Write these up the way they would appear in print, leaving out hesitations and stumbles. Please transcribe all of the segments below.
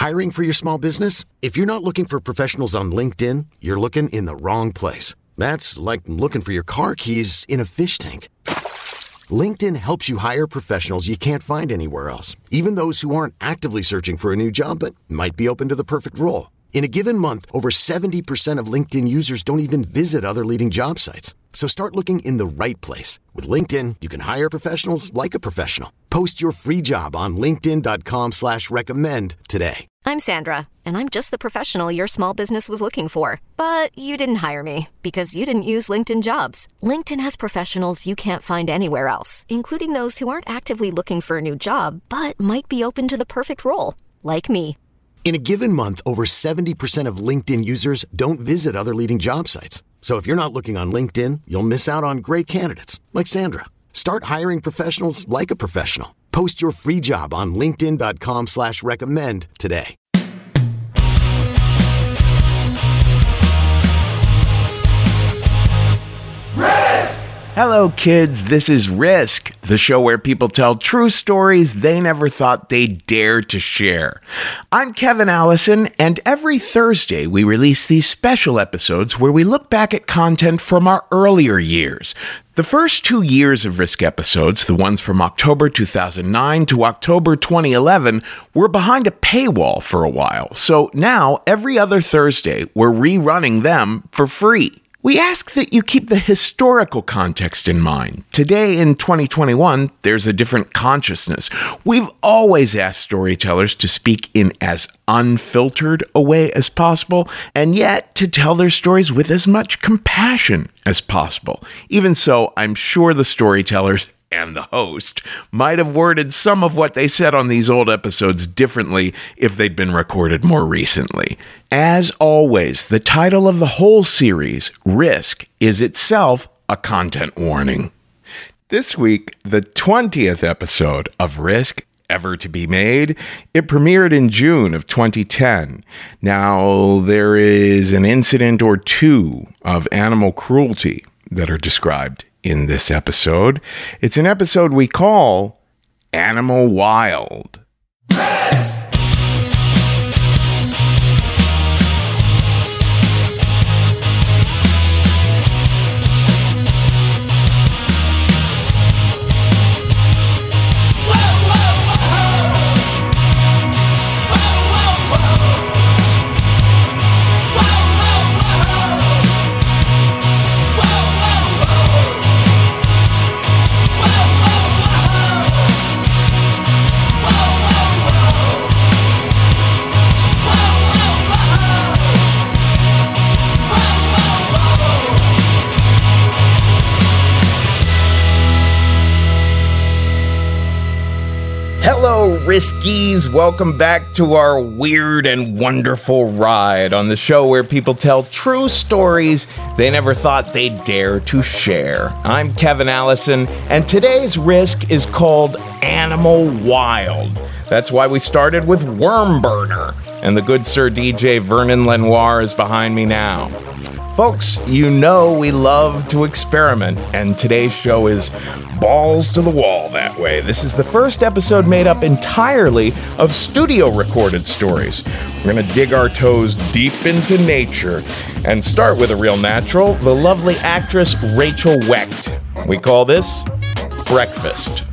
Hiring for your small business? If you're not looking for professionals on LinkedIn, you're looking in the wrong place. That's like looking for your car keys in a fish tank. LinkedIn helps you hire professionals you can't find anywhere else, even those who aren't actively searching for a new job but might be open to the perfect role. In a given month, over 70% of LinkedIn users don't even visit other leading job sites. So start looking in the right place. With LinkedIn, you can hire professionals like a professional. Post your free job on linkedin.com/recommend today. I'm Sandra, and I'm just the professional your small business was looking for. But you didn't hire me because you didn't use LinkedIn Jobs. LinkedIn has professionals you can't find anywhere else, including those who aren't actively looking for a new job, but might be open to the perfect role, like me. In a given month, over 70% of LinkedIn users don't visit other leading job sites. So if you're not looking on LinkedIn, you'll miss out on great candidates like Sandra. Start hiring professionals like a professional. Post your free job on linkedin.com/recommend today. Hello, kids. This is Risk, the show where people tell true stories they never thought they'd dare to share. I'm Kevin Allison, and every Thursday we release these special episodes where we look back at content from our earlier years. The first 2 years of Risk episodes, the ones from October 2009 to October 2011, were behind a paywall for a while. So now, every other Thursday, we're rerunning them for free. We ask that you keep the historical context in mind. Today, in 2021, there's a different consciousness. We've always asked storytellers to speak in as unfiltered a way as possible, and yet to tell their stories with as much compassion as possible. Even so, I'm sure the storytellers and the host might have worded some of what they said on these old episodes differently if they'd been recorded more recently. As always, the title of the whole series, Risk, is itself a content warning. This week, the 20th episode of Risk ever to be made, it premiered in June of 2010. Now, there is an incident or two of animal cruelty that are described in this episode. It's an episode we call Animal Wild. Hello, Riskies. Welcome back to our weird and wonderful ride on the show where people tell true stories they never thought they'd dare to share. I'm Kevin Allison, and today's Risk is called Animal Wild. That's why we started with Worm Burner, and the good Sir DJ Vernon Lenoir is behind me now. Folks, you know we love to experiment, and today's show is balls to the wall that way. This is the first episode made up entirely of studio-recorded stories. We're going to dig our toes deep into nature and start with a real natural, the lovely actress Rachel Wecht. We call this Breakfast.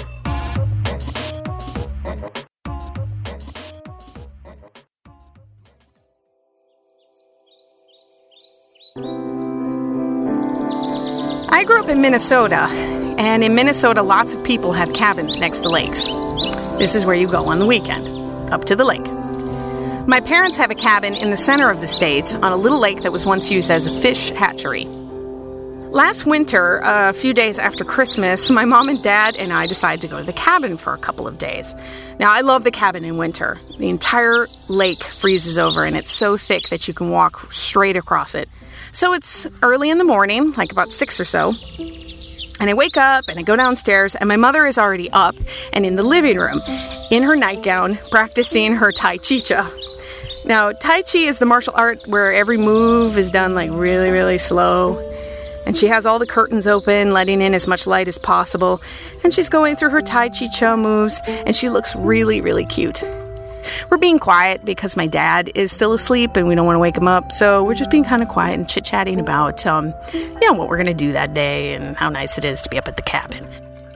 I grew up in Minnesota, and in Minnesota, lots of people have cabins next to lakes. This is where you go on the weekend, up to the lake. My parents have a cabin in the center of the state on a little lake that was once used as a fish hatchery. Last winter, a few days after Christmas, my mom and dad and I decided to go to the cabin for a couple of days. Now, I love the cabin in winter. The entire lake freezes over, and it's so thick that you can walk straight across it. So it's early in the morning, like about 6 or so, and I wake up and I go downstairs, and my mother is already up and in the living room in her nightgown practicing her Tai Chi. Now, Tai Chi is the martial art where every move is done like really, really slow, and she has all the curtains open, letting in as much light as possible, and she's going through her Tai Chi moves, and she looks really, really cute. we're being quiet because my dad is still asleep and we don't want to wake him up. So we're just being kind of quiet and chit-chatting about, what we're going to do that day and how nice it is to be up at the cabin.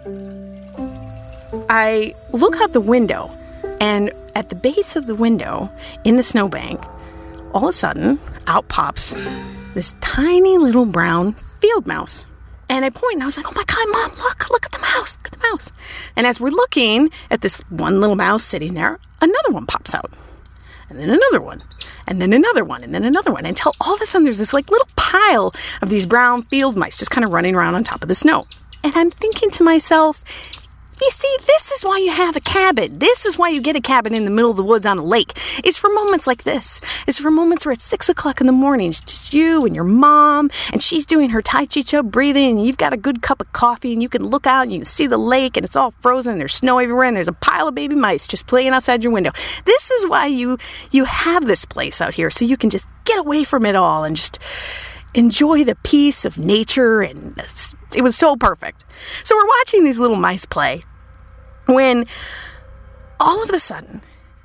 I look out the window, and at the base of the window in the snowbank, all of a sudden, out pops this tiny little brown field mouse. And I point and I was like, oh my God, Mom, look at the mouse, look at the mouse. And as we're looking at this one little mouse sitting there, another one pops out. And then another one, and then another one, and then another one, until all of a sudden there's this like little pile of these brown field mice just kind of running around on top of the snow. And I'm thinking to myself, you see, this is why you have a cabin. This is why you get a cabin in the middle of the woods on a lake. It's for moments like this. It's for moments where it's 6 o'clock in the morning. It's just you and your mom, and she's doing her Tai Chi Chubb breathing, and you've got a good cup of coffee, and you can look out and you can see the lake, and it's all frozen, and there's snow everywhere, and there's a pile of baby mice just playing outside your window. This is why you have this place out here, so you can just get away from it all and just enjoy the peace of nature, and it was so perfect. So we're watching these little mice play when all of a sudden,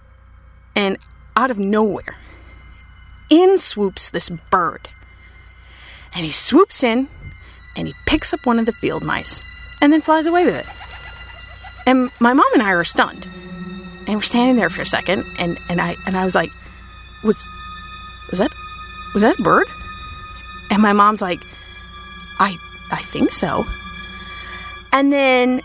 and out of nowhere, in swoops this bird. And he swoops in, and he picks up one of the field mice, and then flies away with it. And my mom and I are stunned. And we're standing there for a second, and I was like, was that a bird? And my mom's like, I think so. And then,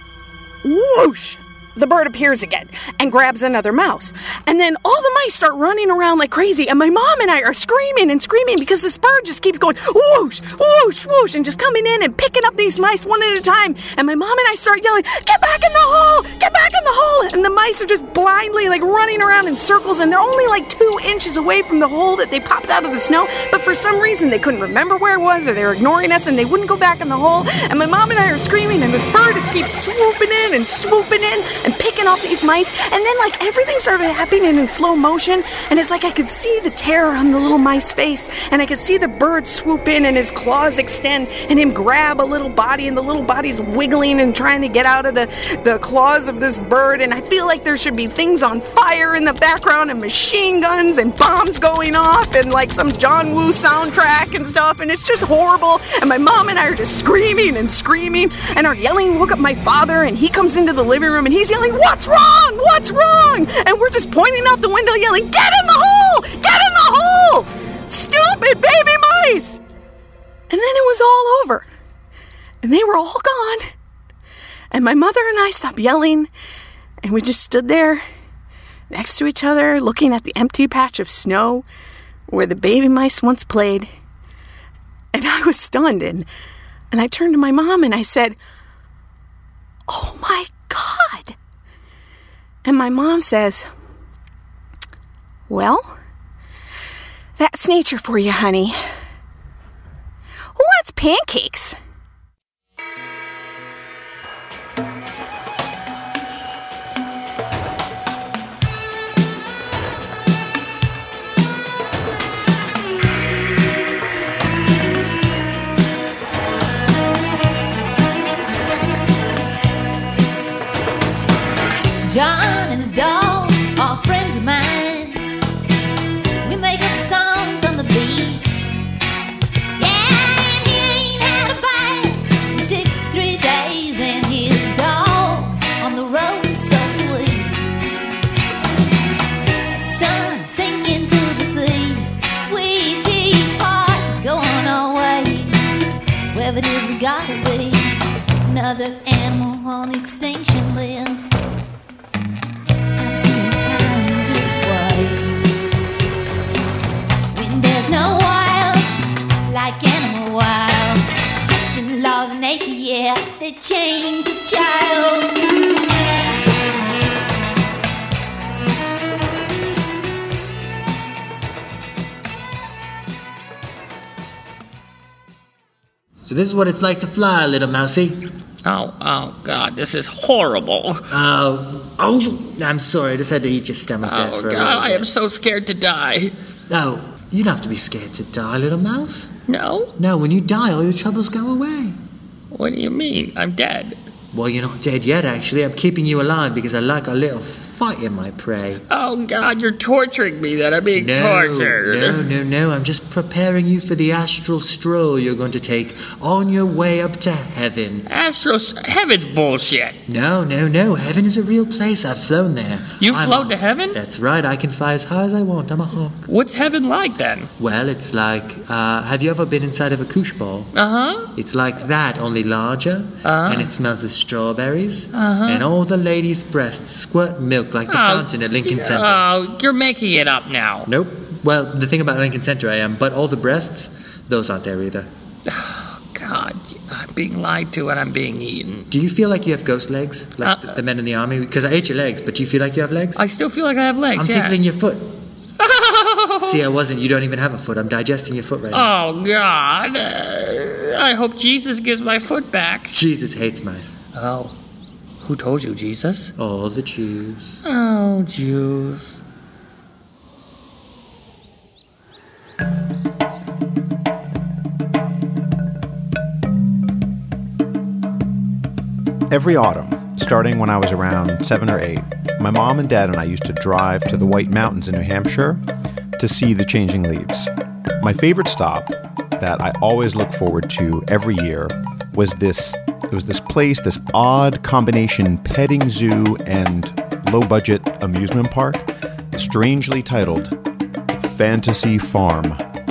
whoosh, the bird appears again and grabs another mouse. And then all the mice start running around like crazy, and my mom and I are screaming and screaming because this bird just keeps going whoosh, whoosh, whoosh, and just coming in and picking up these mice one at a time. And my mom and I start yelling, get back in the hole, get back in the hole. And the mice are just blindly like running around in circles, and they're only like 2 inches away from the hole that they popped out of the snow. But for some reason they couldn't remember where it was, or they were ignoring us, and they wouldn't go back in the hole. And my mom and I are screaming, and this bird just keeps swooping in and picking off these mice. And then like everything started happening in slow motion, and it's like I could see the terror on the little mice face, and I could see the bird swoop in and his claws extend and him grab a little body, and the little body's wiggling and trying to get out of the claws of this bird. And I feel like there should be things on fire in the background, and machine guns and bombs going off, and like some John Woo soundtrack and stuff, and it's just horrible. And my mom and I are just screaming and are yelling. Woke up my father, and he comes into the living room and he's yelling, what's wrong? What's wrong? And we're just pointing out the window yelling, get in the hole! Get in the hole! Stupid baby mice! And then it was all over. And they were all gone. And my mother and I stopped yelling, and we just stood there next to each other looking at the empty patch of snow where the baby mice once played. And I was stunned, and I turned to my mom and I said, oh my God. And my mom says, well, that's nature for you, honey. What's pancakes? John and his dog are friends of mine. We make up songs on the beach. Yeah, and he ain't had a bite in 63 days, and his dog on the road is so sweet. As the sun sinking to the sea, we depart, going our way. Wherever it is we gotta be, another animal on the extinction list. Yeah, they change the child. So this is what it's like to fly, little mousey. Oh, God, this is horrible. I'm sorry, I just had to eat your stomach there for a God, I am so scared to die. No, you don't have to be scared to die, little mouse. No? No, when you die, all your troubles go away. What do you mean? I'm dead. Well, you're not dead yet, actually. I'm keeping you alive because I like a little fight in my prey. Oh, God, you're torturing me then. I'm being tortured. No. I'm just preparing you for the astral stroll you're going to take on your way up to heaven. Heaven's bullshit. No. Heaven is a real place. I've flown there. You've flown to heaven? That's right. I can fly as high as I want. I'm a hawk. What's heaven like, then? Well, it's like, have you ever been inside of a koosh ball? Uh-huh. It's like that, only larger. And it smells of strawberries. And all the ladies' breasts squirt milk like the fountain at Lincoln Center. Oh, you're making it up now. Nope. Well, the thing about Lincoln Center I am, but all the breasts, those aren't there either. Oh, God, I'm being lied to and I'm being eaten. Do you feel like you have ghost legs? Like the men in the army? Because I ate your legs, but do you feel like you have legs? I still feel like I have legs, I'm tickling your foot. See, I wasn't. You don't even have a foot. I'm digesting your foot right now. Oh, God. I hope Jesus gives my foot back. Jesus hates mice. Oh. Who told you, Jesus? All the Jews. Oh, Jews. Every autumn, starting when I was around 7 or 8, my mom and dad and I used to drive to the White Mountains in New Hampshire to see the changing leaves. My favorite stop that I always look forward to every year was this place, this odd combination petting zoo and low-budget amusement park, strangely titled Fantasy Farm.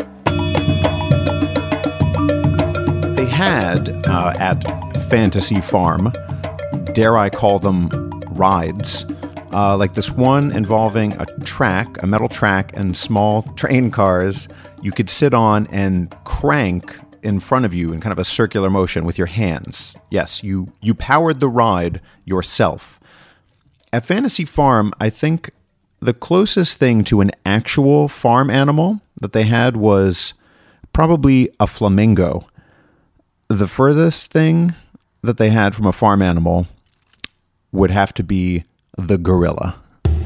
They had, at Fantasy Farm, dare I call them rides, like this one involving a metal track and small train cars you could sit on and crank in front of you in kind of a circular motion with your hands. Yes, you powered the ride yourself. At Fantasy Farm, I think the closest thing to an actual farm animal that they had was probably a flamingo. The furthest thing that they had from a farm animal would have to be the gorilla.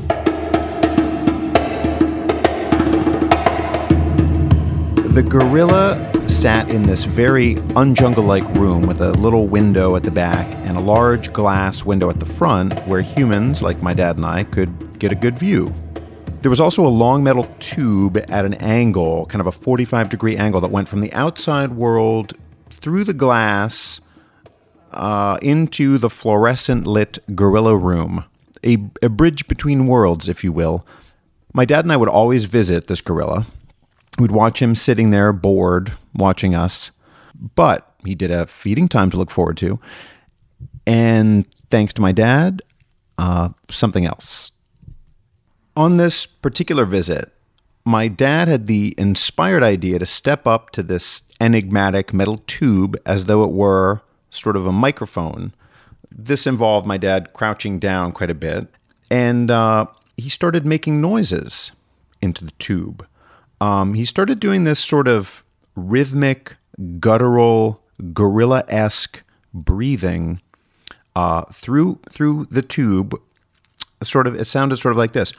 The gorilla sat in this very unjungle-like room with a little window at the back and a large glass window at the front where humans, like my dad and I, could get a good view. There was also a long metal tube at an angle, kind of a 45-degree angle that went from the outside world through the glass into the fluorescent-lit gorilla room, a bridge between worlds, if you will. My dad and I would always visit this gorilla. We'd watch him sitting there bored, watching us. But he did have feeding time to look forward to. And thanks to my dad, something else. On this particular visit, my dad had the inspired idea to step up to this enigmatic metal tube as though it were sort of a microphone. This involved my dad crouching down quite a bit. And he started making noises into the tube. He started doing this sort of rhythmic, guttural, gorilla-esque breathing through the tube. It sounded sort of like this.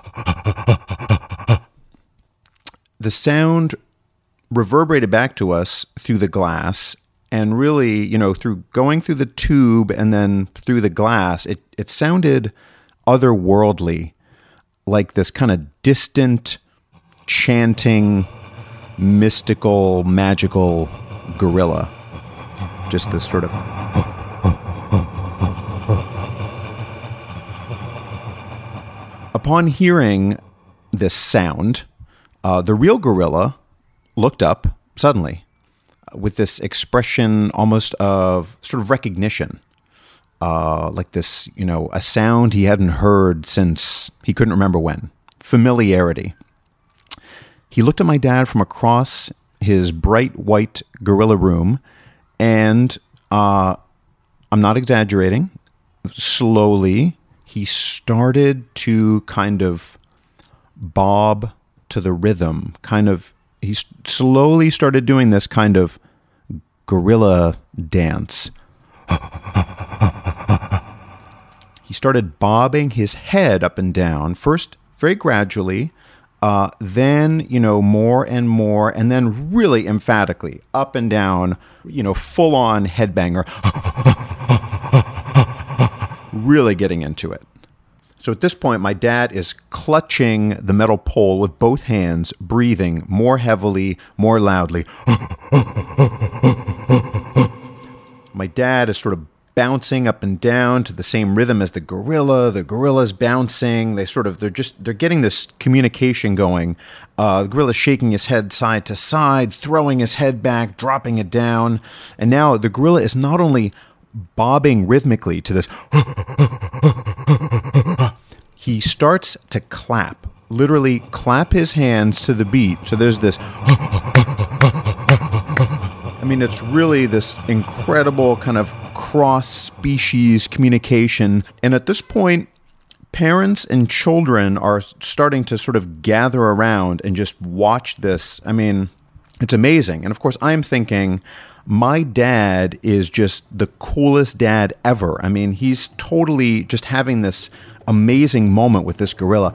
The sound reverberated back to us through the glass, and really, through going through the tube and then through the glass, it sounded otherworldly, like this kind of distant, chanting, mystical, magical gorilla. Just this sort of... Upon hearing this sound, the real gorilla looked up suddenly with this expression almost of sort of recognition. Like this, a sound he hadn't heard since he couldn't remember when. Familiarity. He looked at my dad from across his bright white gorilla room, and I'm not exaggerating, slowly he started to kind of bob to the rhythm. He slowly started doing this kind of gorilla dance. He started bobbing his head up and down, first very gradually, then, more and more, and then really emphatically up and down, full-on headbanger. really getting into it. So at this point, my dad is clutching the metal pole with both hands, breathing more heavily, more loudly. My dad is sort of bouncing up and down to the same rhythm as the gorilla. The gorilla's bouncing. They're getting this communication going. The gorilla's shaking his head side to side, throwing his head back, dropping it down. And now the gorilla is not only bobbing rhythmically to this, he starts to clap, literally clap his hands to the beat. So there's this, I mean, it's really this incredible kind of cross-species communication. And at this point, parents and children are starting to sort of gather around and just watch this. I mean, it's amazing. And of course, I'm thinking, my dad is just the coolest dad ever. I mean, he's totally just having this amazing moment with this gorilla.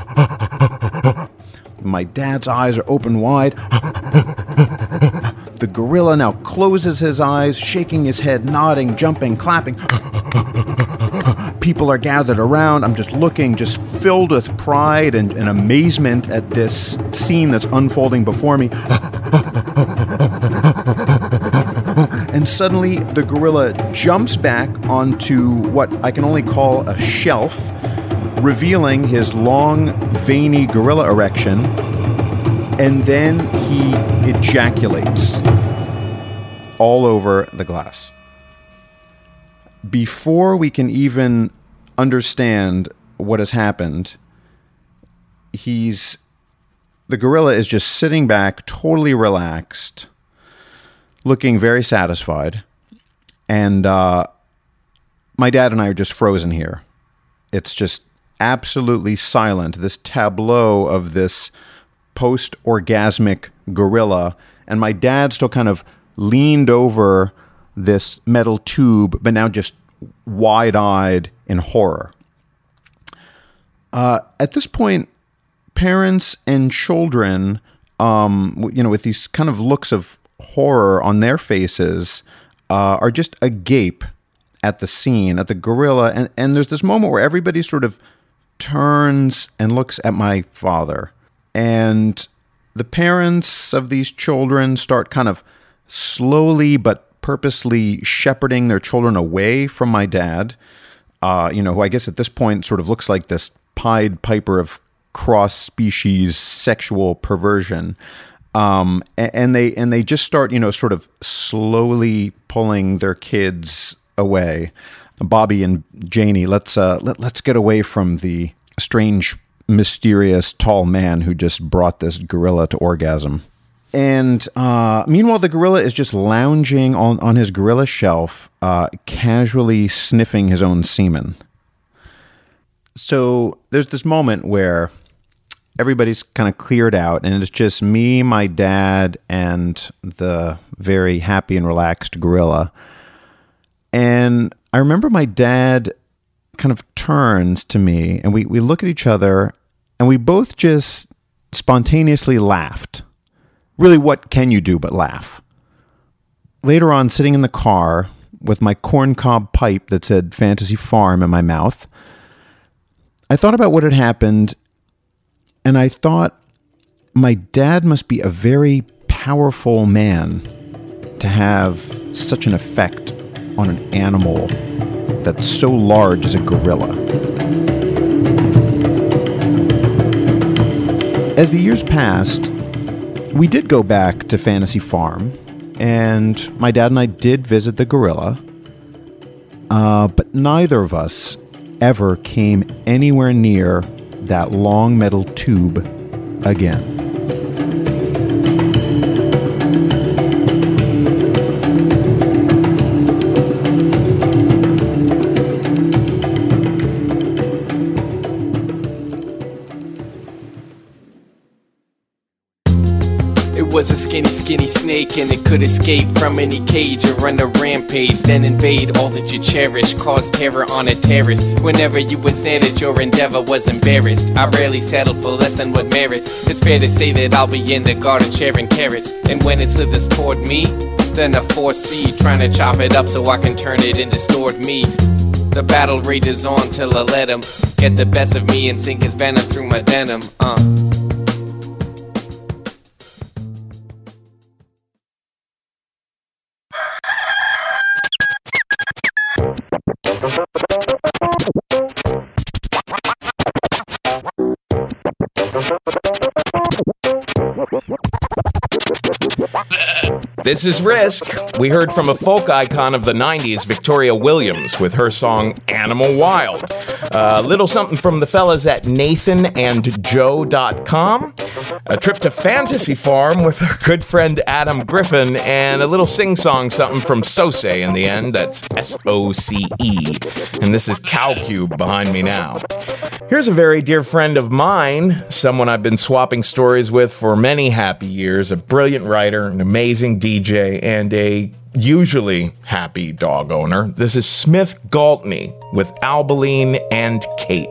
My dad's eyes are open wide. The gorilla now closes his eyes, shaking his head, nodding, jumping, clapping. People are gathered around. I'm just looking, just filled with pride and amazement at this scene that's unfolding before me. And suddenly, the gorilla jumps back onto what I can only call a shelf, revealing his long, veiny gorilla erection, and then he ejaculates all over the glass. Before we can even understand what has happened, the gorilla is just sitting back, totally relaxed, looking very satisfied. And my dad and I are just frozen here. It's just absolutely silent, this tableau of this post-orgasmic gorilla. And my dad still kind of leaned over this metal tube, but now just wide-eyed in horror. At this point, parents and children, with these kind of looks of horror on their faces, are just agape at the scene, at the gorilla. And there's this moment where everybody sort of turns and looks at my father. And the parents of these children start kind of slowly but purposely shepherding their children away from my dad, who I guess at this point sort of looks like this Pied Piper of cross-species sexual perversion. And they just start, sort of slowly pulling their kids away. Bobby and Janie, let's get away from the strange, mysterious, tall man who just brought this gorilla to orgasm. And meanwhile, the gorilla is just lounging on his gorilla shelf, casually sniffing his own semen. So there's this moment where everybody's kind of cleared out, and it's just me, my dad, and the very happy and relaxed gorilla. And I remember my dad kind of turns to me, and we look at each other, and we both just spontaneously laughed. Really, what can you do but laugh? Later on, sitting in the car with my corncob pipe that said Fantasy Farm in my mouth, I thought about what had happened, and I thought my dad must be a very powerful man to have such an effect on an animal that's so large as a gorilla. As the years passed, we did go back to Fantasy Farm, and my dad and I did visit the gorilla, but neither of us ever came anywhere near that long metal tube again. Was a skinny snake, and it could escape from any cage or run a rampage, then invade all that you cherish, cause terror on a terrace. Whenever you would stand it, your endeavor was embarrassed. I rarely settle for less than what merits. It's fair to say that I'll be in the garden sharing carrots, and when it slithers toward me, then I foresee trying to chop it up so I can turn it into stored meat. The battle rages on till I let him get the best of me and sink his venom through my denim. This is Risk. We heard from a folk icon of the 90s, Victoria Williams, with her song Animal Wild. A little something from the fellas at nathanandjoe.com. A trip to Fantasy Farm with our good friend Adam Griffin, and a little sing-song something from Soce in the end. That's S-O-C-E. And this is Cow Cube behind me now. Here's a very dear friend of mine, someone I've been swapping stories with for many happy years, a brilliant writer, an amazing DJ, and a usually happy dog owner. This is Smith Galtney with Albaline and Kate.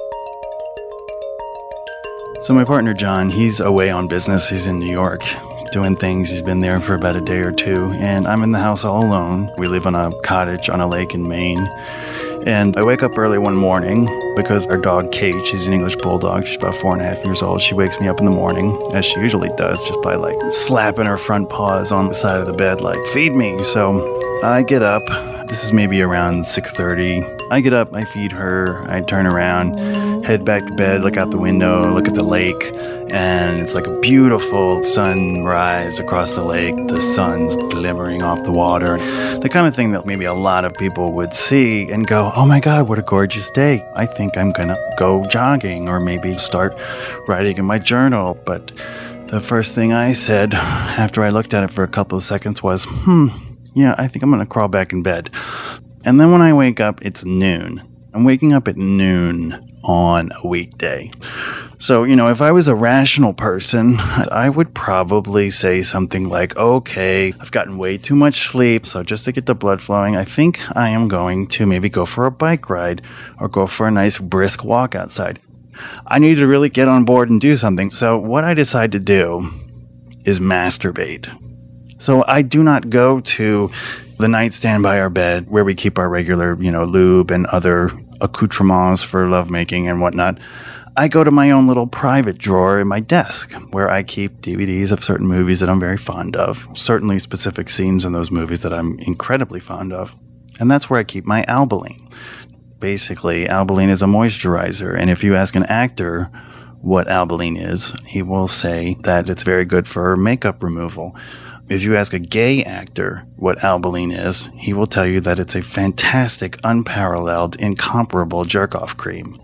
So my partner John, he's away on business. He's in New York doing things. He's been there for about a day or two, and I'm in the house all alone. We live on a cottage on a lake in Maine. And I wake up early one morning because our dog Kate, she's an English bulldog, she's about 4.5 years old. She wakes me up in the morning, as she usually does, just by like slapping her front paws on the side of the bed like, feed me. So I get up. This is maybe around 6:30. I get up, I feed her, I turn around, head back to bed, look out the window, look at the lake, and it's like a beautiful sunrise across the lake. The sun's glimmering off the water. The kind of thing that maybe a lot of people would see and go, oh my God, what a gorgeous day. I think I'm gonna go jogging or maybe start writing in my journal. But the first thing I said after I looked at it for a couple of seconds was, yeah, I think I'm gonna crawl back in bed. And then when I wake up, it's noon. I'm waking up at noon on a weekday. So, if I was a rational person, I would probably say something like, okay, I've gotten way too much sleep, so just to get the blood flowing, I think I am going to maybe go for a bike ride or go for a nice brisk walk outside. I need to really get on board and do something. So what I decide to do is masturbate. So I do not go to the nightstand by our bed where we keep our regular, lube and other accoutrements for lovemaking and whatnot. I go to my own little private drawer in my desk where I keep DVDs of certain movies that I'm very fond of, certainly specific scenes in those movies that I'm incredibly fond of. And that's where I keep my Albaline. Basically, Albaline is a moisturizer, and if you ask an actor what Albaline is, he will say that it's very good for makeup removal. If you ask a gay actor what Albaline is, he will tell you that it's a fantastic, unparalleled, incomparable jerk-off cream.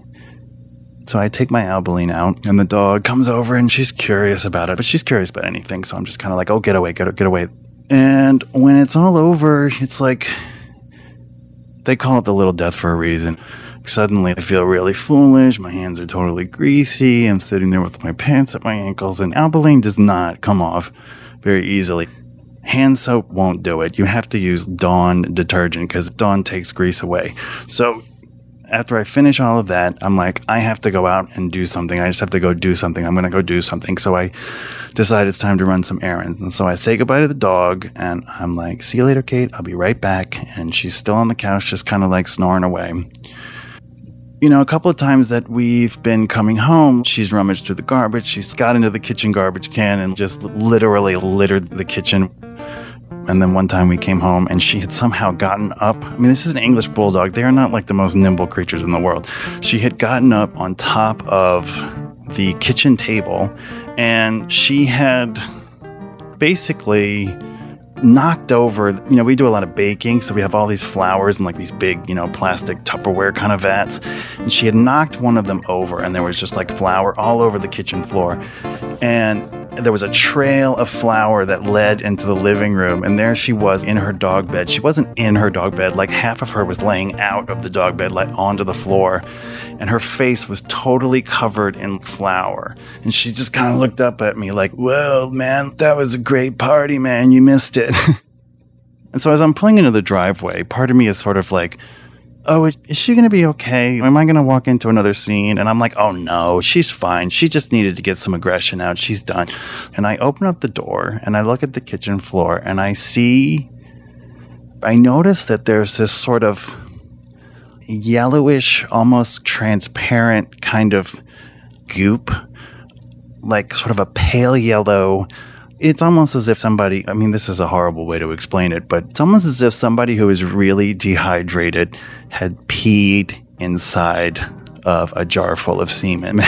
So I take my Albaline out, and the dog comes over, and she's curious about it. But she's curious about anything, so I'm just kind of like, oh, get away. And when it's all over, it's like, they call it the little death for a reason. Suddenly, I feel really foolish. My hands are totally greasy. I'm sitting there with my pants at my ankles, and Albaline does not come off very easily. Hand soap won't do it. You have to use Dawn detergent because Dawn takes grease away. So after I finish all of that, I'm like, I have to go out and do something. I just have to go do something. I'm going to go do something. So I decide it's time to run some errands. And so I say goodbye to the dog, and I'm like, see you later, Kate. I'll be right back. And she's still on the couch, just kind of like snoring away. A couple of times that we've been coming home, she's rummaged through the garbage. She's got into the kitchen garbage can and just literally littered the kitchen. And then one time we came home and she had somehow gotten up. I mean, this is an English bulldog. They are not like the most nimble creatures in the world. She had gotten up on top of the kitchen table and she had basically knocked over, we do a lot of baking, so we have all these flowers in like these big, plastic Tupperware kind of vats. And she had knocked one of them over and there was just like flour all over the kitchen floor. And there was a trail of flour that led into the living room, and there she was in her dog bed. She wasn't in her dog bed, like half of her was laying out of the dog bed, like onto the floor, and her face was totally covered in flour. And she just kind of looked up at me like, well, man, that was a great party, man, you missed it. And so as I'm pulling into the driveway, part of me is sort of like, oh, is she going to be okay? Am I going to walk into another scene? And I'm like, oh no, she's fine. She just needed to get some aggression out. She's done. And I open up the door and I look at the kitchen floor and I notice that there's this sort of, yellowish, almost transparent kind of goop, like sort of a pale yellow. It's almost as if somebody, I mean, this is a horrible way to explain it, but it's almost as if somebody who is really dehydrated had peed inside of a jar full of semen.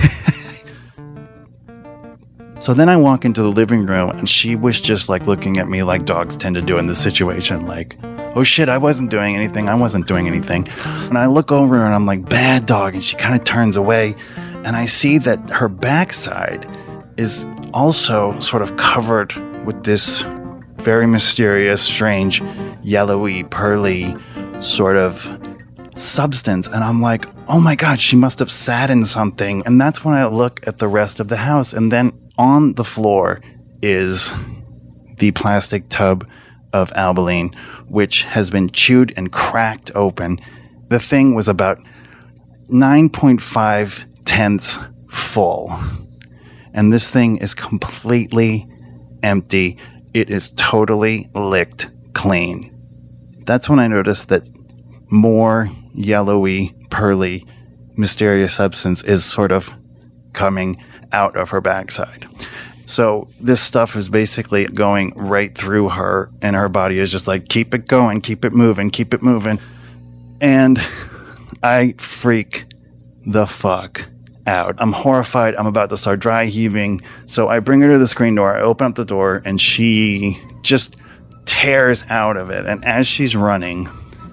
So then I walk into the living room, and she was just like looking at me like dogs tend to do in this situation, like, oh shit, I wasn't doing anything. And I look over and I'm like, bad dog. And she kind of turns away, and I see that her backside is also sort of covered with this very mysterious, strange, yellowy, pearly sort of substance. And I'm like, oh my God, she must have sat in something. And that's when I look at the rest of the house. And then on the floor is the plastic tub of Albolene, which has been chewed and cracked open. The thing was about 9.5 tenths full. And this thing is completely empty. It is totally licked clean. That's when I noticed that more yellowy, pearly, mysterious substance is sort of coming out of her backside. So this stuff is basically going right through her, and her body is just like, keep it going, keep it moving, keep it moving. And I freak the fuck out. I'm horrified. I'm about to start dry heaving. So I bring her to the screen door. I open up the door, and she just tears out of it. And as she's running,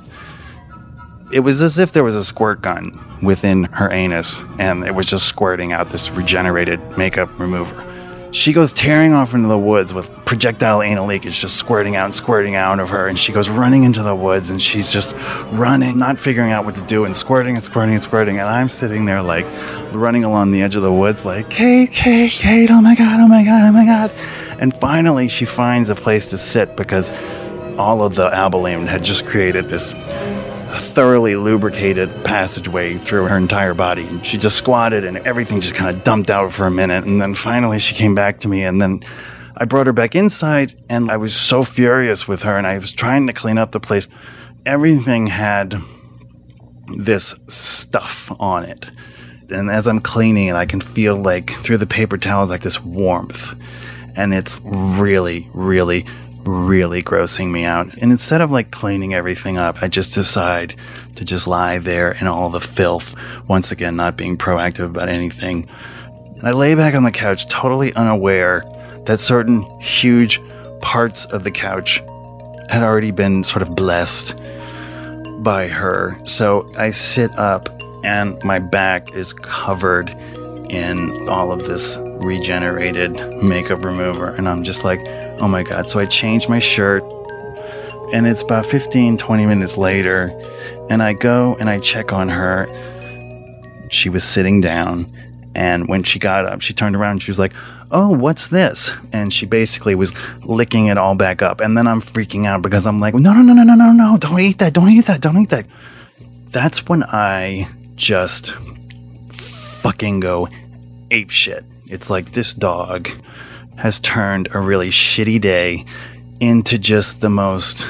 it was as if there was a squirt gun within her anus, and it was just squirting out this regenerated makeup remover. She goes tearing off into the woods with projectile anal leakage just squirting out of her, and she goes running into the woods, and she's just running, not figuring out what to do, and squirting, and I'm sitting there like running along the edge of the woods like, Kate, oh my God. And finally she finds a place to sit because all of the Albolene had just created this thoroughly lubricated passageway through her entire body. And she just squatted, and everything just kind of dumped out for a minute. And then finally she came back to me, and then I brought her back inside, and I was so furious with her, and I was trying to clean up the place. Everything had this stuff on it. And as I'm cleaning it, I can feel like through the paper towels, like this warmth. And it's really, really, really grossing me out. And instead of like cleaning everything up, I just decide to just lie there in all the filth, once again not being proactive about anything. And I lay back on the couch totally unaware that certain huge parts of the couch had already been sort of blessed by her. So I sit up, and my back is covered in all of this regenerated makeup remover, and I'm just like, oh my God. So I change my shirt, and it's about 15-20 minutes later, and I go and I check on her. She was sitting down, and when she got up, she turned around and she was like, oh, what's this? And she basically was licking it all back up. And then I'm freaking out because I'm like, no, don't eat that. That's when I just fucking go ape shit. It's like this dog has turned a really shitty day into just the most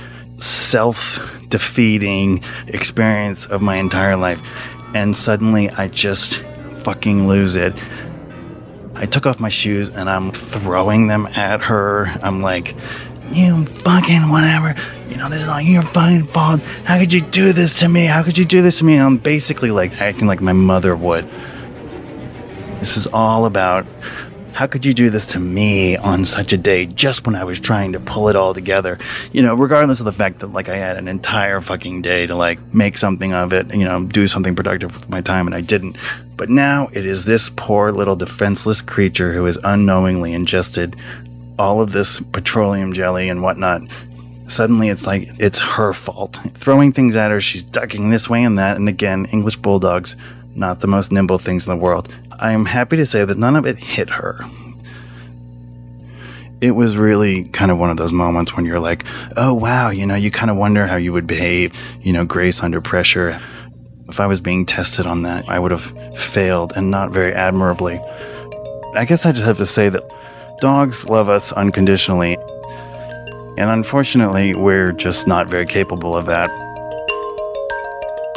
self-defeating experience of my entire life. And suddenly I just fucking lose it. I took off my shoes and I'm throwing them at her. I'm like, you fucking whatever. You know, this is all your fucking fault. How could you do this to me? And I'm basically like acting like my mother would. This is all about, how could you do this to me on such a day, just when I was trying to pull it all together? You know, regardless of the fact that, like, I had an entire fucking day to, like, make something of it, you know, do something productive with my time, and I didn't. But now it is this poor little defenseless creature who has unknowingly ingested all of this petroleum jelly and whatnot. Suddenly it's like it's her fault. Throwing things at her, she's ducking this way and that, and again, English bulldogs, not the most nimble things in the world. I am happy to say that none of it hit her. It was really kind of one of those moments when you're like, oh wow, you know, you kind of wonder how you would behave, you know, Grace under pressure. If I was being tested on that, I would have failed, and not very admirably. I guess I just have to say that dogs love us unconditionally, and unfortunately, we're just not very capable of that.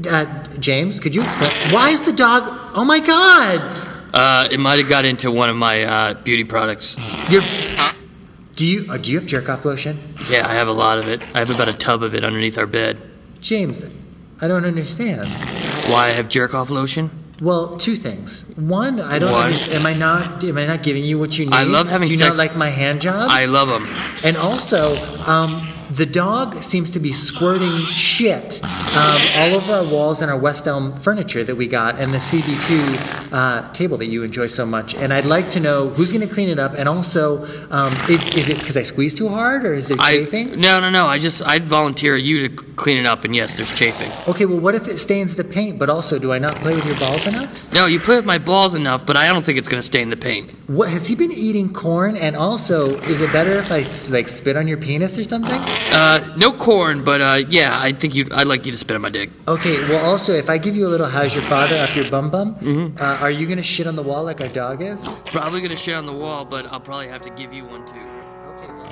James, could you explain? Why is the dog... Oh, my God! It might have got into one of my beauty products. Do you have jerk-off lotion? Yeah, I have a lot of it. I have about a tub of it underneath our bed. James, I don't understand. Why I have jerk-off lotion? Well, two things. One, I don't understand. Am I not giving you what you need? I love having sex. Do you not like my hand job? I love them. And also, the dog seems to be squirting shit all over our walls and our West Elm furniture that we got and the CB2 table that you enjoy so much. And I'd like to know who's going to clean it up. And also, is it because I squeezed too hard or is there chafing? No. I'd volunteer you to clean it up, and yes, there's chafing. Okay, well, what if it stains the paint? But also, do I not play with your balls enough? No, you play with my balls enough, but I don't think it's going to stain the paint. What, has he been eating corn? And also, is it better if I spit on your penis or something? No corn, but yeah, I'd like you to spit on my dick. Okay, well, also, if I give you a little "How's your father" up your bum bum, are you gonna shit on the wall like our dog is? Probably gonna shit on the wall, but I'll probably have to give you one too. Okay, well.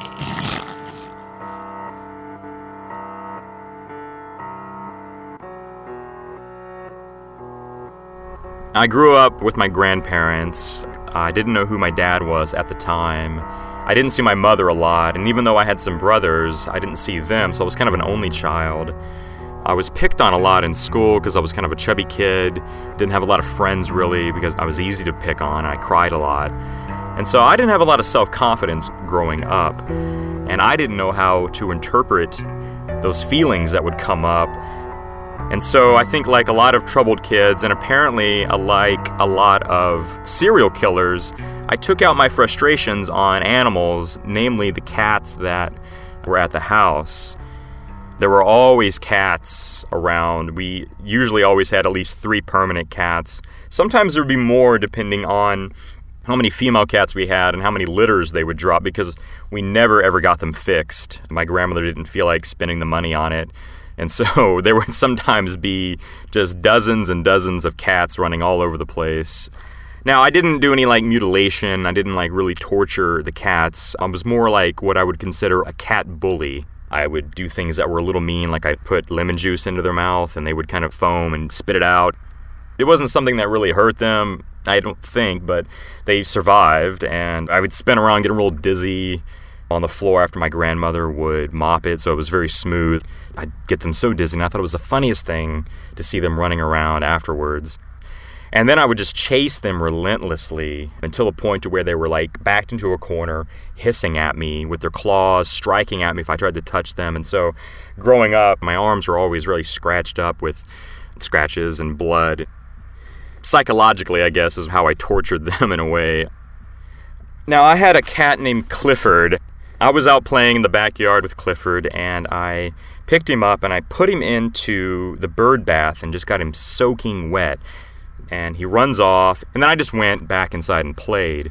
I grew up with my grandparents. I didn't know who my dad was at the time. I didn't see my mother a lot, and even though I had some brothers, I didn't see them, so I was kind of an only child. I was picked on a lot in school because I was kind of a chubby kid, didn't have a lot of friends really because I was easy to pick on, and I cried a lot. And so I didn't have a lot of self-confidence growing up, and I didn't know how to interpret those feelings that would come up. And so I think like a lot of troubled kids, and apparently like a lot of serial killers, I took out my frustrations on animals, namely the cats that were at the house. There were always cats around. We usually always had at least 3 permanent cats. Sometimes there would be more depending on how many female cats we had and how many litters they would drop because we never ever got them fixed. My grandmother didn't feel like spending the money on it. And so there would sometimes be just dozens and dozens of cats running all over the place. Now, I didn't do any like mutilation. I didn't like really torture the cats. I was more like what I would consider a cat bully. I would do things that were a little mean, like I'd put lemon juice into their mouth and they would kind of foam and spit it out. It wasn't something that really hurt them, I don't think, but they survived, and I would spin around getting real dizzy on the floor after my grandmother would mop it, so it was very smooth. I'd get them so dizzy, and I thought it was the funniest thing to see them running around afterwards. And then I would just chase them relentlessly until the point to where they were like backed into a corner, hissing at me with their claws, striking at me if I tried to touch them. And so growing up, my arms were always really scratched up with scratches and blood. Psychologically, I guess, is how I tortured them in a way. Now, I had a cat named Clifford. I was out playing in the backyard with Clifford, and I picked him up and I put him into the bird bath and just got him soaking wet. And he runs off, and then I just went back inside and played.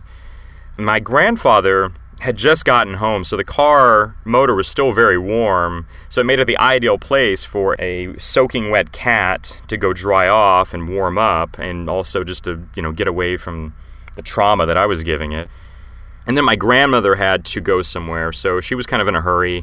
My grandfather had just gotten home, so the car motor was still very warm, so it made it the ideal place for a soaking wet cat to go dry off and warm up, and also just to, get away from the trauma that I was giving it. And then my grandmother had to go somewhere, so she was kind of in a hurry.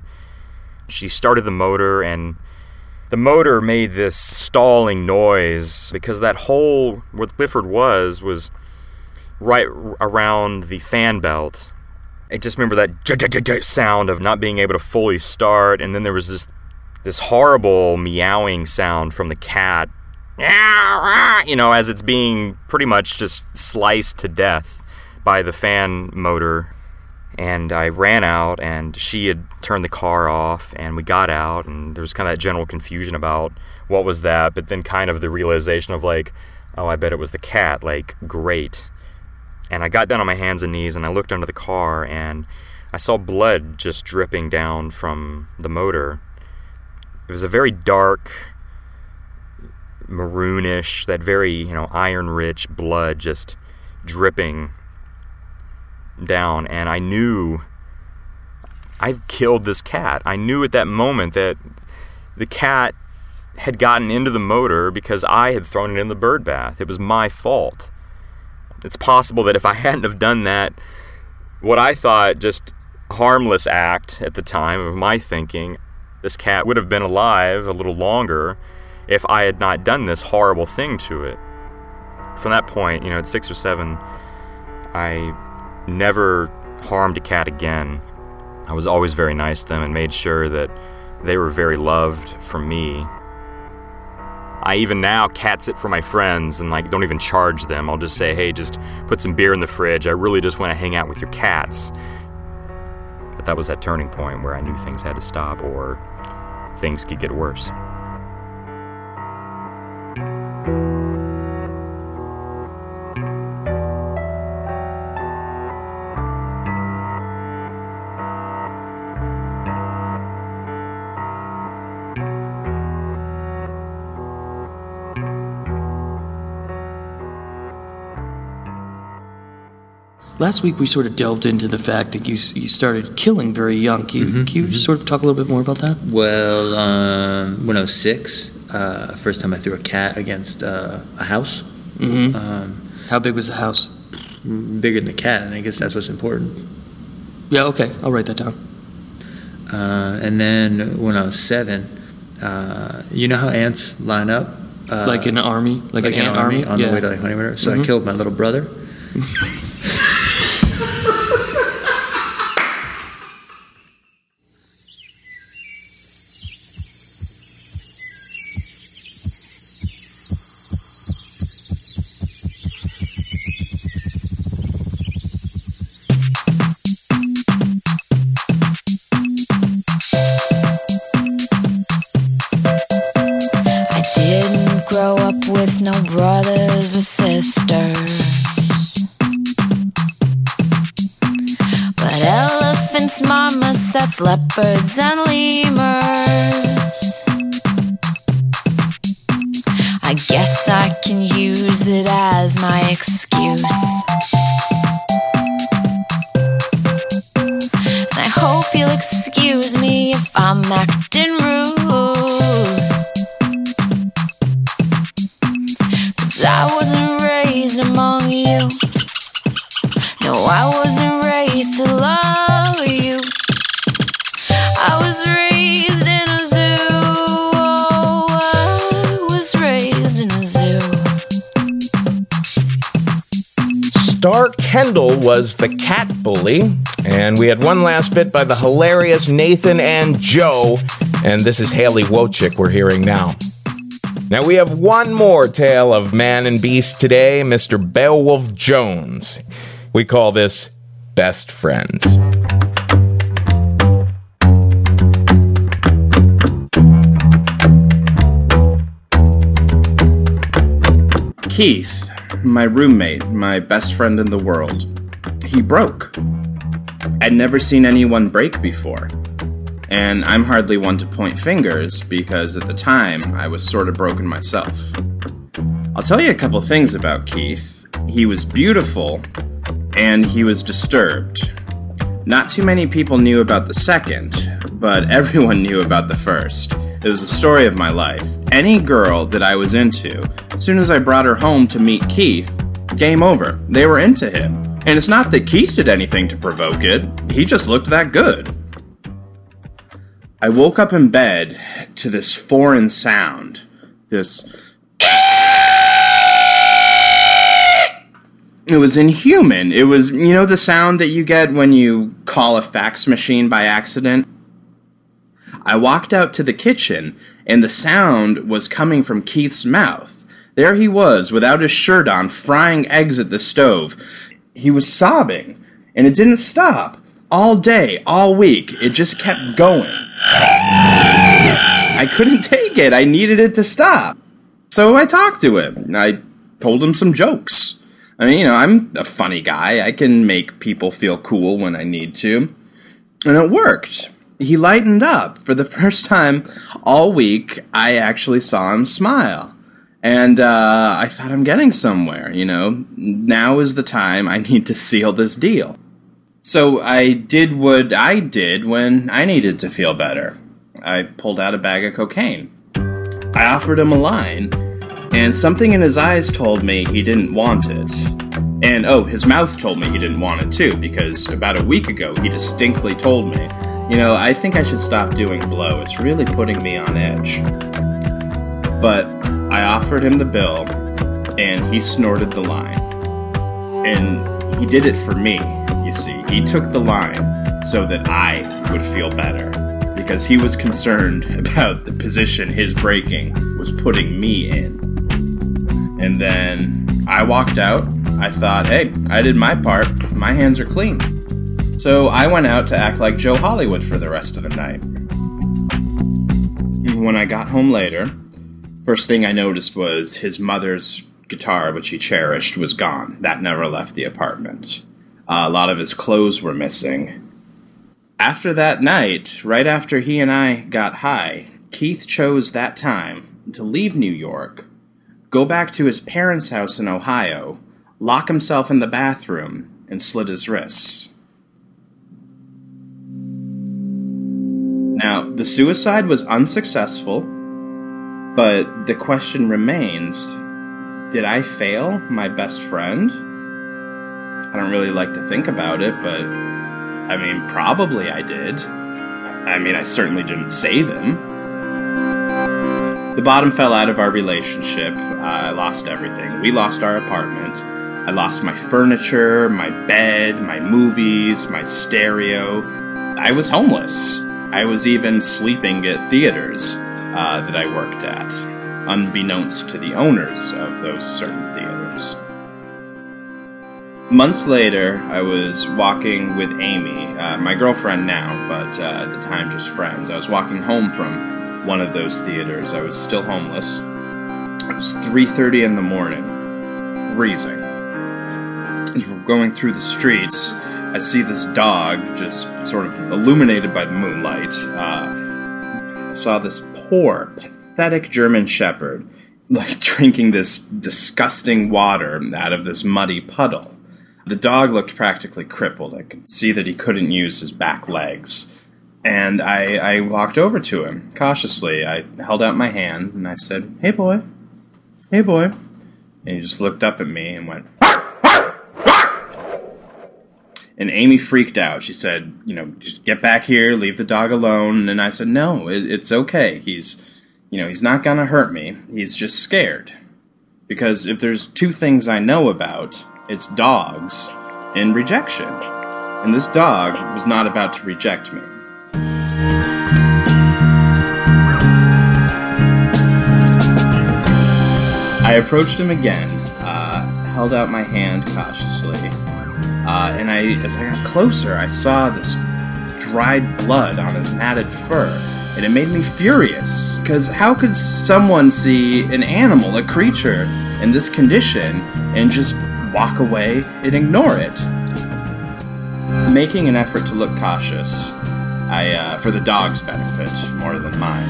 She started the motor, and the motor made this stalling noise because that hole where Clifford was right around the fan belt. I just remember that sound of not being able to fully start, and then there was this horrible meowing sound from the cat, as it's being pretty much just sliced to death by the fan motor. And I ran out, and she had turned the car off, and we got out, and there was kind of that general confusion about what was that, but then kind of the realization of like, oh, I bet it was the cat, like, great. And I got down on my hands and knees, and I looked under the car, and I saw blood just dripping down from the motor. It was a very dark, maroonish, that very, iron-rich blood just dripping down, and I knew I've killed this cat. I knew at that moment that the cat had gotten into the motor because I had thrown it in the bird bath. It was my fault. It's possible that if I hadn't have done that, what I thought just harmless act at the time of my thinking, this cat would have been alive a little longer, if I had not done this horrible thing to it. From that point, at 6 or 7, I never harmed a cat again. I was always very nice to them and made sure that they were very loved from me. I even now cat sit for my friends and don't even charge them. I'll just say, hey, just put some beer in the fridge. I really just want to hang out with your cats. But that was that turning point where I knew things had to stop or things could get worse. Last week we sort of delved into the fact that you started killing very young. Can you just sort of talk a little bit more about that? Well, when I was 6, first time I threw a cat against a house. How big was the house? Bigger than the cat, and I guess that's what's important. Yeah, okay. I'll write that down. And then when I was 7, you know how ants line up? Like in an army? Like an ant army? On the way to Honeymoon. So I killed my little brother. Brothers or sisters, but elephants, marmosets, leopards, and lemurs. I guess I can use it as my excuse, and I hope you'll excuse me if I'm acting rude. I wasn't raised among you. No, I wasn't raised to love you. I was raised in a zoo. Oh, I was raised in a zoo. Star Kendall was the cat bully, and we had one last bit by the hilarious Nathan and Joe, and this is Haley Wojcik we're hearing now. Now we have one more tale of man and beast today, Mr. Beowulf Jones. We call this Best Friends. Keith, my roommate, my best friend in the world, he broke. I'd never seen anyone break before. And I'm hardly one to point fingers, because at the time, I was sort of broken myself. I'll tell you a couple things about Keith. He was beautiful, and he was disturbed. Not too many people knew about the second, but everyone knew about the first. It was the story of my life. Any girl that I was into, as soon as I brought her home to meet Keith, game over. They were into him. And it's not that Keith did anything to provoke it, he just looked that good. I woke up in bed to this foreign sound. This... It was inhuman. It was, the sound that you get when you call a fax machine by accident? I walked out to the kitchen, and the sound was coming from Keith's mouth. There he was, without his shirt on, frying eggs at the stove. He was sobbing, and it didn't stop. All day, all week, it just kept going. I couldn't take it. I needed it to stop. So I talked to him. I told him some jokes. I mean, I'm a funny guy. I can make people feel cool when I need to. And it worked. He lightened up. For the first time all week, I actually saw him smile. And I thought, I'm getting somewhere, Now is the time I need to seal this deal. So I did what I did when I needed to feel better. I pulled out a bag of cocaine. I offered him a line, and something in his eyes told me he didn't want it. And, his mouth told me he didn't want it too, because about a week ago he distinctly told me, I think I should stop doing blow. It's really putting me on edge. But I offered him the bill, and he snorted the line. And he did it for me, you see. He took the line so that I would feel better, because he was concerned about the position his braking was putting me in. And then I walked out. I thought, hey, I did my part. My hands are clean. So I went out to act like Joe Hollywood for the rest of the night. When I got home later, first thing I noticed was his mother's guitar, which he cherished, was gone. That never left the apartment. A lot of his clothes were missing. After that night, right after he and I got high, Keith chose that time to leave New York, go back to his parents' house in Ohio, lock himself in the bathroom, and slit his wrists. Now, the suicide was unsuccessful, but the question remains, did I fail my best friend? I don't really like to think about it, but I mean, probably I did. I mean, I certainly didn't save him. The bottom fell out of our relationship. I lost everything. We lost our apartment. I lost my furniture, my bed, my movies, my stereo. I was homeless. I was even sleeping at theaters that I worked at, unbeknownst to the owners of those certain theaters. Months later, I was walking with Amy, my girlfriend now, but at the time just friends. I was walking home from one of those theaters. I was still homeless. It was 3:30 in the morning, freezing. As we're going through the streets, I see this dog just sort of illuminated by the moonlight. I saw this poor, pathetic German Shepherd, like drinking this disgusting water out of this muddy puddle. The dog looked practically crippled. I could see that he couldn't use his back legs. And I walked over to him, cautiously. I held out my hand, and I said, "Hey, boy. Hey, boy." And he just looked up at me and went, and Amy freaked out. She said, just get back here, leave the dog alone. And I said, no, it's okay. He's not gonna hurt me. He's just scared. Because if there's two things I know about, it's dogs and rejection. And this dog was not about to reject me. I approached him again, held out my hand cautiously. And as I got closer, I saw this dried blood on his matted fur, and it made me furious, because how could someone see an animal, a creature, in this condition, and just walk away and ignore it? Making an effort to look cautious, for the dog's benefit more than mine,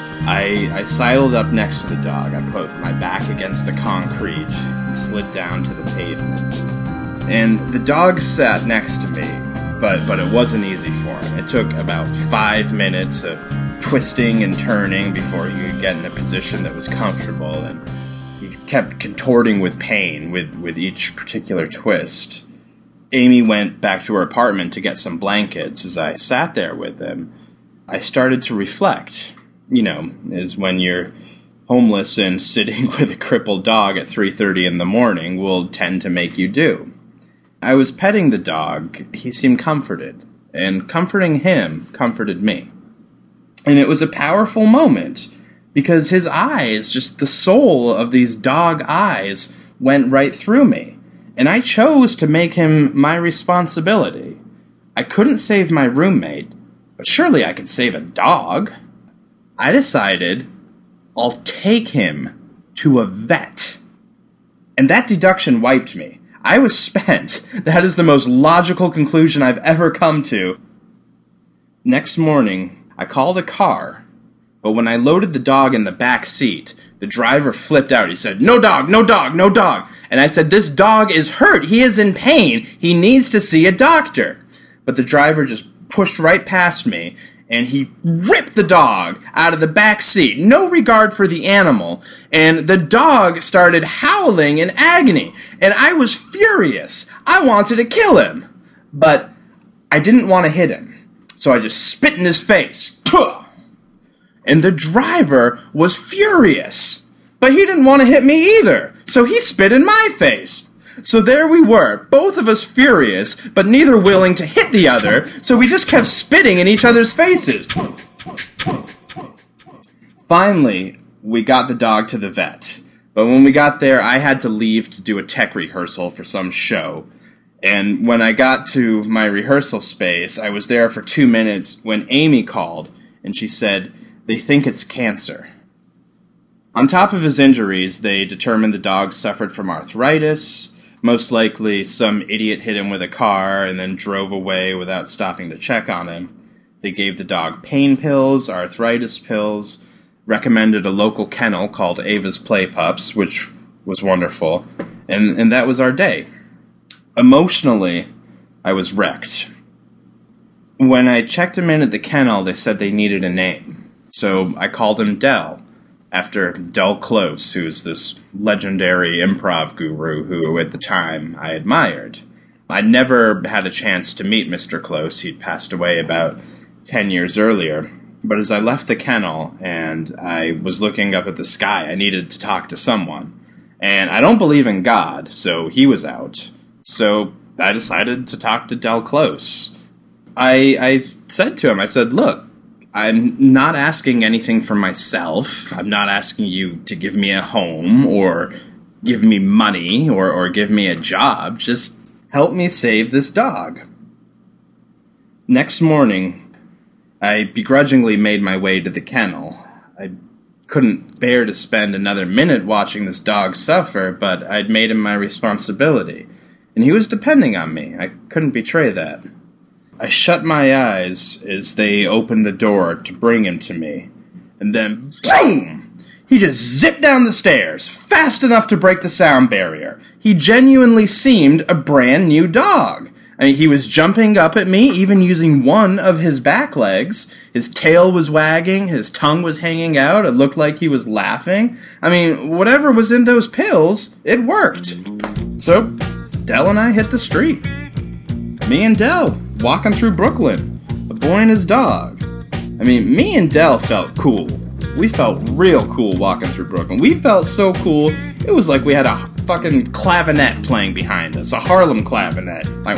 I sidled up next to the dog. I put my back against the concrete and slid down to the pavement. And the dog sat next to me, but it wasn't easy for him. It took about 5 minutes of twisting and turning before he could get in a position that was comfortable, and he kept contorting with pain with each particular twist. Amy went back to her apartment to get some blankets. As I sat there with him, I started to reflect. As when you're homeless and sitting with a crippled dog at 3:30 in the morning will tend to make you do. I was petting the dog. He seemed comforted, and comforting him comforted me. And it was a powerful moment, because his eyes, just the soul of these dog eyes, went right through me. And I chose to make him my responsibility. I couldn't save my roommate, but surely I could save a dog. I decided I'll take him to a vet. And that deduction wiped me. I was spent. That is the most logical conclusion I've ever come to. Next morning, I called a car, but when I loaded the dog in the back seat, the driver flipped out. He said, "No dog, no dog, no dog." And I said, "This dog is hurt. He is in pain. He needs to see a doctor." But the driver just pushed right past me, and he ripped the dog out of the back seat, no regard for the animal, and the dog started howling in agony, and I was furious. I wanted to kill him, but I didn't want to hit him, so I just spit in his face. and the driver was furious. But he didn't want to hit me either, so he spit in my face. So there we were, both of us furious, but neither willing to hit the other, so we just kept spitting in each other's faces. Finally, we got the dog to the vet. But when we got there, I had to leave to do a tech rehearsal for some show. And when I got to my rehearsal space, I was there for 2 minutes when Amy called, and she said, "They think it's cancer." On top of his injuries, they determined the dog suffered from arthritis. Most likely, some idiot hit him with a car and then drove away without stopping to check on him. They gave the dog pain pills, arthritis pills, recommended a local kennel called Ava's Play Pups, which was wonderful, and that was our day. Emotionally, I was wrecked. When I checked him in at the kennel, they said they needed a name, so I called him Del, after Del Close, who's this legendary improv guru who, at the time, I admired. I'd never had a chance to meet Mr. Close. He'd passed away about 10 years earlier. But as I left the kennel and I was looking up at the sky, I needed to talk to someone. And I don't believe in God, so he was out. So I decided to talk to Del Close. I said to him, I said, "Look, I'm not asking anything for myself. I'm not asking you to give me a home or give me money or give me a job. Just help me save this dog." Next morning, I begrudgingly made my way to the kennel. I couldn't bear to spend another minute watching this dog suffer, but I'd made him my responsibility. And he was depending on me. I couldn't betray that. I shut my eyes as they opened the door to bring him to me. And then, boom! He just zipped down the stairs, fast enough to break the sound barrier. He genuinely seemed a brand new dog. I mean, he was jumping up at me, even using one of his back legs. His tail was wagging, his tongue was hanging out, it looked like he was laughing. I mean, whatever was in those pills, it worked. So, Del and I hit the street. Me and Del, walking through Brooklyn, a boy and his dog. I mean, me and Del felt cool. We felt real cool walking through Brooklyn. We felt so cool, it was like we had a fucking clavinet playing behind us, a Harlem clavinet. Like,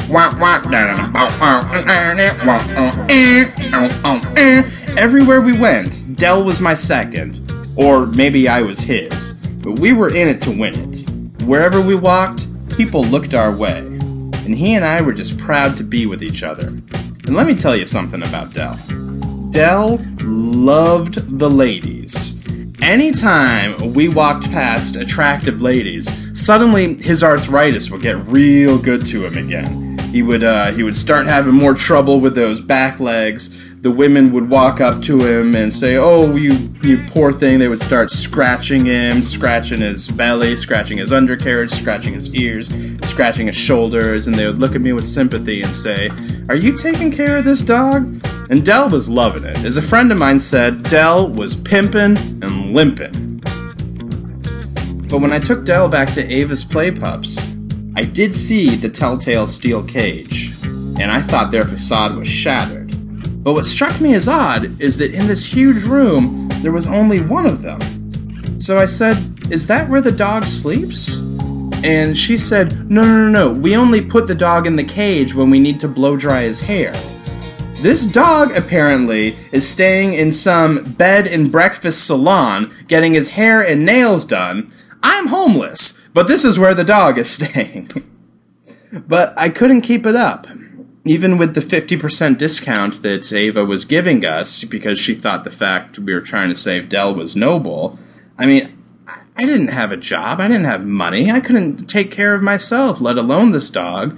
everywhere we went, Del was my second. Or maybe I was his. But we were in it to win it. Wherever we walked, people looked our way. And he and I were just proud to be with each other. And let me tell you something about Del. Del loved the ladies. Anytime we walked past attractive ladies, suddenly his arthritis would get real good to him again. He would start having more trouble with those back legs. The women would walk up to him and say, "Oh, you poor thing." They would start scratching him, scratching his belly, scratching his undercarriage, scratching his ears, scratching his shoulders, and they would look at me with sympathy and say, "Are you taking care of this dog?" And Del was loving it. As a friend of mine said, Del was pimping and limping. But when I took Del back to Ava's Play Pups, I did see the telltale steel cage, and I thought their facade was shattered. But what struck me as odd is that in this huge room, there was only one of them. So I said, "Is that where the dog sleeps?" And she said, No, we only put the dog in the cage when we need to blow dry his hair. This dog, apparently, is staying in some bed and breakfast salon, getting his hair and nails done. I'm homeless, but this is where the dog is staying. But I couldn't keep it up. Even with the 50% discount that Ava was giving us, because she thought the fact we were trying to save Del was noble, I mean, I didn't have a job, I didn't have money, I couldn't take care of myself, let alone this dog.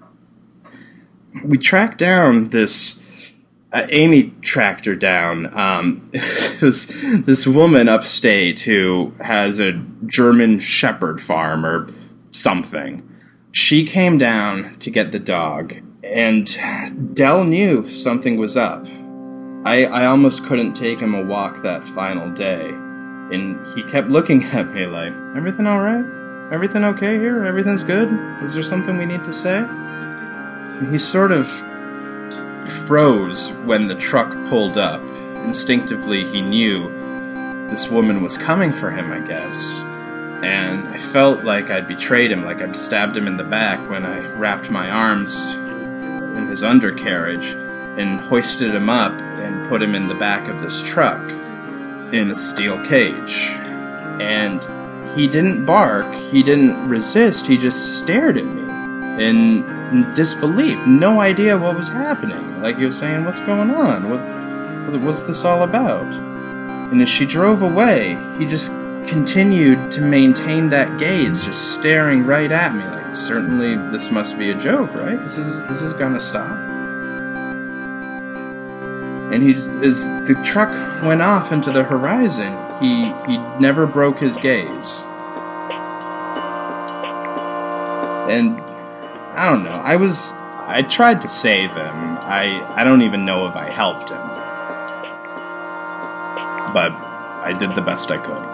We tracked down this... Amy tracked her down. This woman upstate who has a German Shepherd farm or something. She came down to get the dog, and Del knew something was up. I almost couldn't take him a walk that final day, and he kept looking at me like, "Everything all right? Everything okay here? Everything's good? Is there something we need to say?" And he sort of froze when the truck pulled up, instinctively he knew this woman was coming for him, I guess. And I felt like I'd betrayed him, like I'd stabbed him in the back when I wrapped my arms in his undercarriage and hoisted him up and put him in the back of this truck in a steel cage. And he didn't bark, he didn't resist, he just stared at me in disbelief, no idea what was happening. Like he was saying, what's going on? What's this all about? And as she drove away, he just continued to maintain that gaze, just staring right at me, like, certainly this must be a joke, right? This is gonna stop. And as the truck went off into the horizon, he never broke his gaze. And I don't know, I tried to save him. I don't even know if I helped him. But I did the best I could.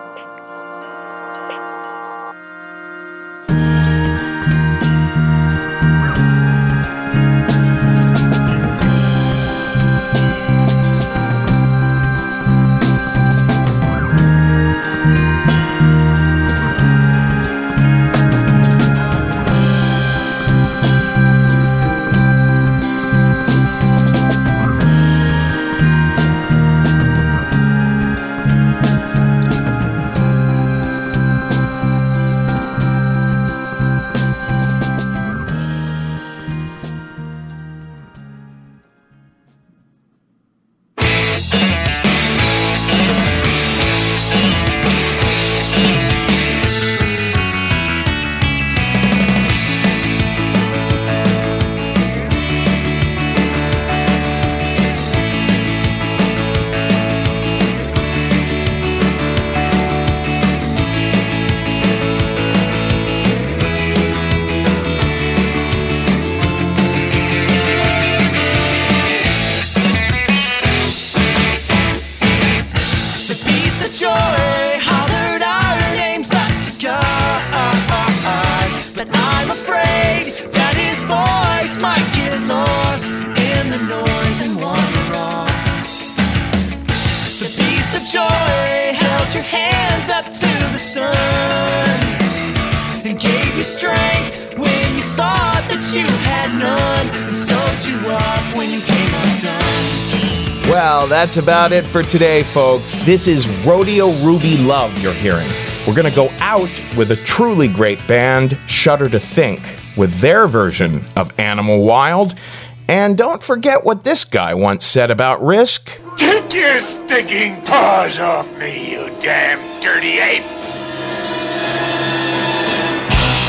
Well, that's about it for today, folks. This is Rodeo Ruby Love you're hearing. We're going to go out with a truly great band, Shudder to Think, with their version of Animal Wild. And don't forget what this guy once said about Risk. Take your stinking paws off me, you damn dirty ape!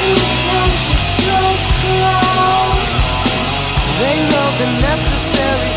They know the necessary